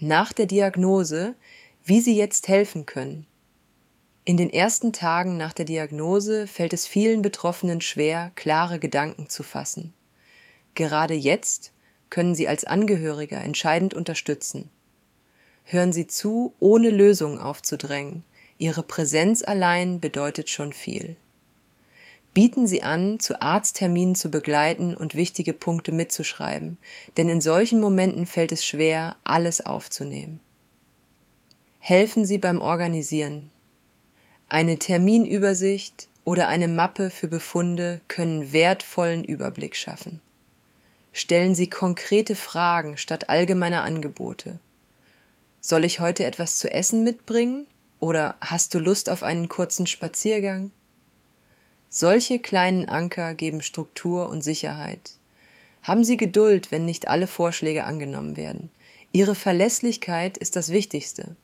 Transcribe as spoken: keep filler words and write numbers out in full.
nach der Diagnose, wie Sie jetzt helfen können. In den ersten Tagen nach der Diagnose fällt es vielen Betroffenen schwer, klare Gedanken zu fassen. Gerade jetzt können Sie als Angehöriger entscheidend unterstützen. Hören Sie zu, ohne Lösungen aufzudrängen. Ihre Präsenz allein bedeutet schon viel. Bieten Sie an, zu Arztterminen zu begleiten und wichtige Punkte mitzuschreiben, denn in solchen Momenten fällt es schwer, alles aufzunehmen. Helfen Sie beim Organisieren. Eine Terminübersicht oder eine Mappe für Befunde können wertvollen Überblick schaffen. Stellen Sie konkrete Fragen statt allgemeiner Angebote. Soll ich heute etwas zu essen mitbringen? Oder hast du Lust auf einen kurzen Spaziergang? Solche kleinen Anker geben Struktur und Sicherheit. Haben Sie Geduld, wenn nicht alle Vorschläge angenommen werden. Ihre Verlässlichkeit ist das Wichtigste.